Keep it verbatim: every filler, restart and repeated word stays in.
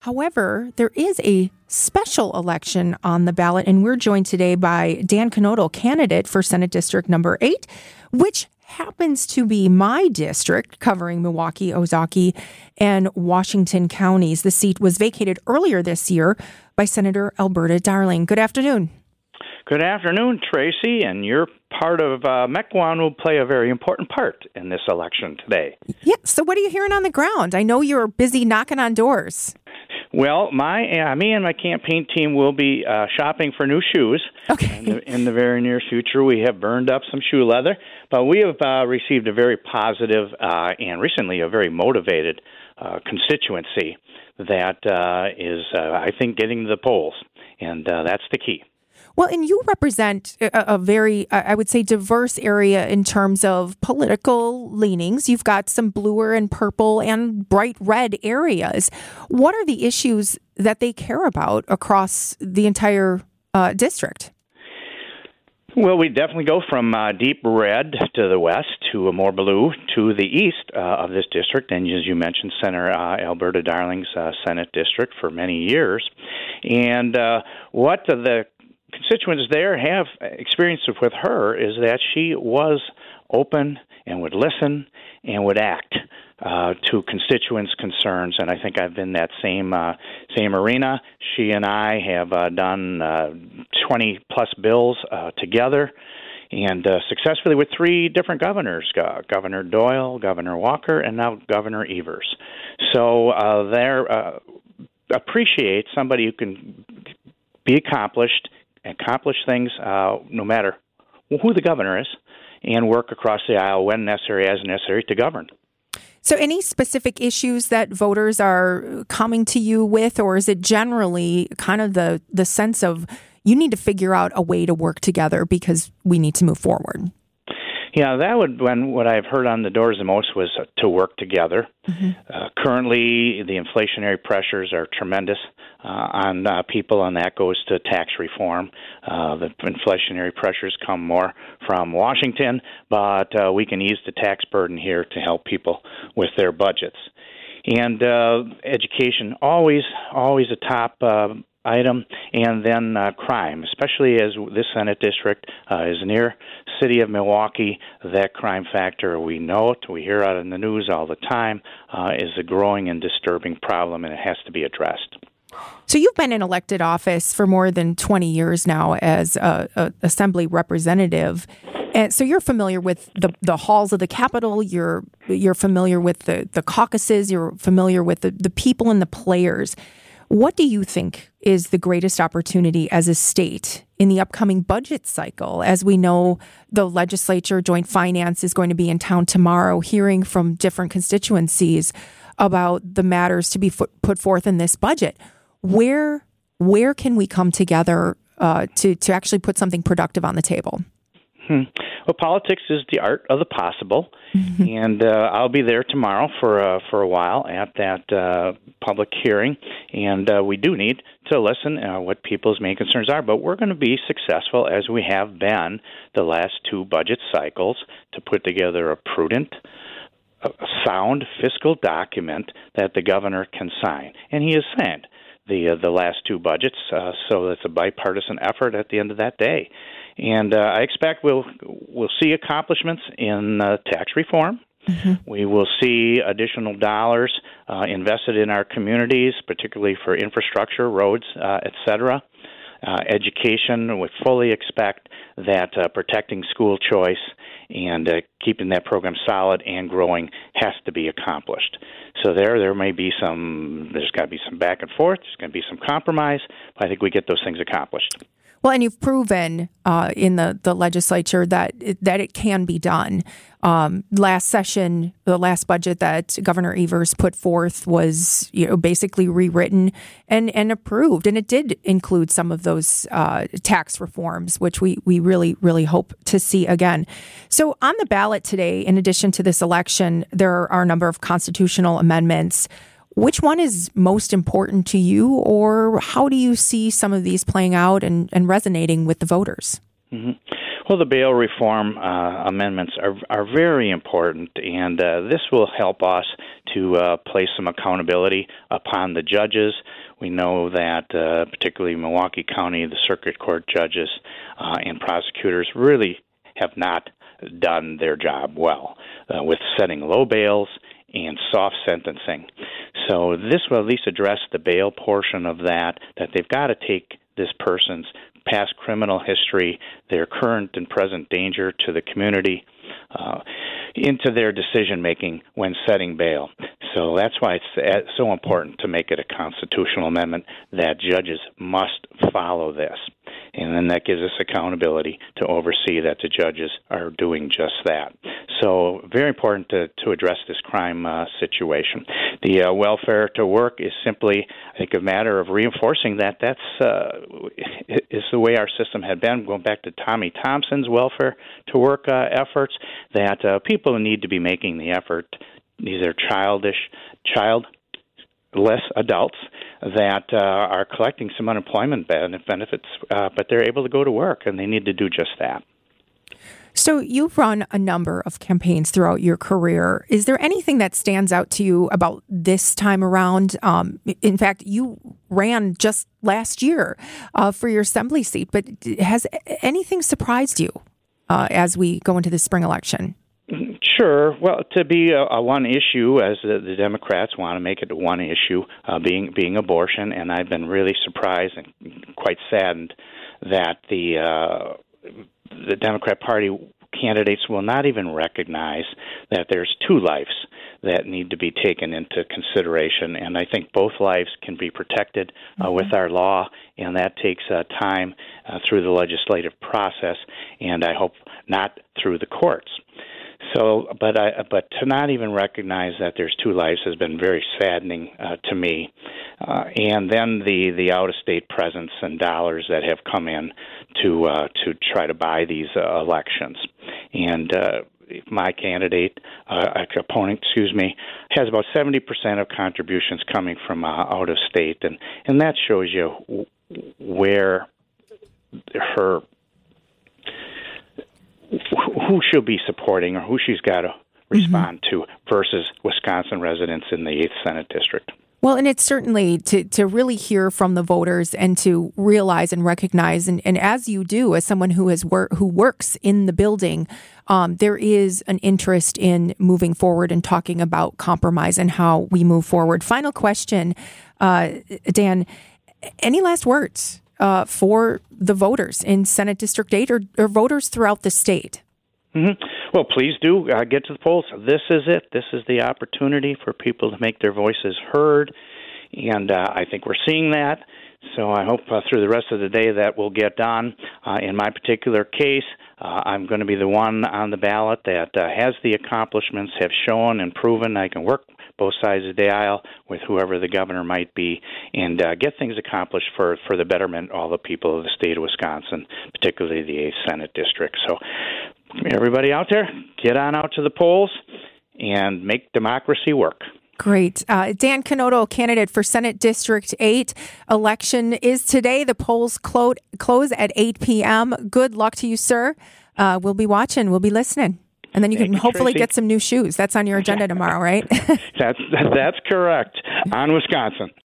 However, there is a special election on the ballot, and we're joined today by Dan Knodl, candidate for Senate District Number eight, which happens to be my district, covering Milwaukee, Ozaukee, and Washington counties. The seat was vacated earlier this year by Senator Alberta Darling. Good afternoon. Good afternoon, Tracy, and your part of uh, Mequon will play a very important part in this election today. Yeah, so what are you hearing on the ground? I know you're busy knocking on doors. Well, my uh, me and my campaign team will be uh, shopping for new shoes. Okay. In the, in the very near future, we have burned up some shoe leather, but we have uh, received a very positive uh, and recently a very motivated uh, constituency that uh, is, uh, I think, getting to the polls, and uh, that's the key. Well, and you represent a, a very, I would say, diverse area in terms of political leanings. You've got some bluer and purple and bright red areas. What are the issues that they care about across the entire uh, district? Well, we definitely go from uh, deep red to the west to a more blue to the east uh, of this district. And as you mentioned, Senator uh, Alberta Darling's uh, Senate district for many years. And uh, what the constituents there have experienced with her is that she was open and would listen and would act uh, to constituents' concerns, and I think I've been that same uh, same arena. She and I have uh, done uh, twenty plus bills uh, together, and uh, successfully with three different governors: uh, Governor Doyle, Governor Walker, and now Governor Evers. So uh, they uh, appreciate somebody who can be accomplished. Accomplish things uh, no matter who the governor is, and work across the aisle when necessary, as necessary, to govern. So any specific issues that voters are coming to you with, or is it generally kind of the, the sense of you need to figure out a way to work together because we need to move forward? Yeah, that would when what I've heard on the doors the most was uh, to work together. Mm-hmm. Uh, currently, the inflationary pressures are tremendous uh, on uh, people, and that goes to tax reform. Uh, the inflationary pressures come more from Washington, but uh, we can ease the tax burden here to help people with their budgets. And uh, education, always, always a top uh, item, and then uh, crime, especially as this Senate district uh, is near city of Milwaukee. That crime factor, we know it, we hear it in the news all the time, uh, is a growing and disturbing problem, and it has to be addressed. So you've been in elected office for more than twenty years now as a, a assembly representative. And so you're familiar with the, the halls of the Capitol, you're you're familiar with the, the caucuses, you're familiar with the, the people and the players. What do you think is the greatest opportunity as a state in the upcoming budget cycle? As we know, the legislature, Joint Finance, is going to be in town tomorrow hearing from different constituencies about the matters to be put forth in this budget. Where where can we come together uh, to, to actually put something productive on the table? Hmm. Well, politics is the art of the possible, mm-hmm. and uh, I'll be there tomorrow for uh, for a while at that uh, public hearing, and uh, we do need to listen uh, what people's main concerns are, but we're going to be successful, as we have been the last two budget cycles, to put together a prudent, a sound fiscal document that the governor can sign, and he has signed the uh, the last two budgets, uh, so it's a bipartisan effort at the end of that day. And uh, I expect we'll we'll see accomplishments in uh, tax reform. Mm-hmm. We will see additional dollars uh, invested in our communities, particularly for infrastructure, roads, uh, et cetera. Uh, education, we fully expect that uh, protecting school choice and uh, keeping that program solid and growing has to be accomplished. So there, there may be some, there's got to be some back and forth, there's going to be some compromise, but I think we get those things accomplished. Well, and you've proven uh, in the, the legislature that it, that it can be done. Um, last session, the last budget that Governor Evers put forth was, you know, basically rewritten and, and approved, and it did include some of those uh, tax reforms, which we we really really hope to see again. So on the ballot today, in addition to this election, there are a number of constitutional amendments. Which one is most important to you, or how do you see some of these playing out and, and resonating with the voters? Mm-hmm. Well, the bail reform uh, amendments are are very important, and uh, this will help us to uh, place some accountability upon the judges. We know that uh, particularly Milwaukee County, the circuit court judges uh, and prosecutors really have not done their job well uh, with setting low bails and soft sentencing. So this will at least address the bail portion of that, that they've got to take this person's past criminal history, their current and present danger to the community, uh, into their decision-making when setting bail. So that's why it's so important to make it a constitutional amendment that judges must follow this. And then that gives us accountability to oversee that the judges are doing just that. So very important to, to address this crime uh, situation. The uh, welfare to work is simply, I think, a matter of reinforcing that. That's uh, is the way our system had been, going back to Tommy Thompson's welfare to work uh, efforts, that uh, people need to be making the effort. These are childish, childless adults that uh, are collecting some unemployment benefits, uh, but they're able to go to work, and they need to do just that. So you've run a number of campaigns throughout your career. Is there anything that stands out to you about this time around? Um, in fact, you ran just last year uh, for your assembly seat, but has anything surprised you uh, as we go into the spring election? Sure. Well, to be a, a one issue, as the, the Democrats want to make it a one issue, uh, being being abortion, and I've been really surprised and quite saddened that the uh, the Democrat Party candidates will not even recognize that there's two lives that need to be taken into consideration, and I think both lives can be protected uh, mm-hmm. with our law, and that takes uh, time uh, through the legislative process, and I hope not through the courts. So, but I, but to not even recognize that there's two lives has been very saddening uh, to me. Uh, and then the, the out-of-state presence and dollars that have come in to uh, to try to buy these uh, elections. And uh, my candidate, uh, opponent, excuse me, has about seventy percent of contributions coming from uh, out-of-state, and and that shows you where her. who she'll be supporting or who she's got to respond mm-hmm. to versus Wisconsin residents in the eighth Senate District. Well, and it's certainly to, to really hear from the voters and to realize and recognize, and, and as you do, as someone who has wor- who works in the building, um, there is an interest in moving forward and talking about compromise and how we move forward. Final question, uh, Dan, any last words Uh, for the voters in Senate District eight or, or voters throughout the state? Mm-hmm. Well, please do uh, get to the polls. This is it. This is the opportunity for people to make their voices heard, and uh, I think we're seeing that. So I hope uh, through the rest of the day that will get done. Uh, in my particular case, uh, I'm going to be the one on the ballot that uh, has the accomplishments, have shown and proven I can work both sides of the aisle with whoever the governor might be, and uh, get things accomplished for, for the betterment of all the people of the state of Wisconsin, particularly the eighth Senate District. So everybody out there, get on out to the polls and make democracy work. Great. Uh, Dan Canoto, candidate for Senate District eight. Election is today. The polls clo- close at eight p.m. Good luck to you, sir. Uh, we'll be watching. We'll be listening. And then you Thank can you, hopefully Tracy. get some new shoes. That's on your agenda tomorrow, right? that's that's correct. On Wisconsin.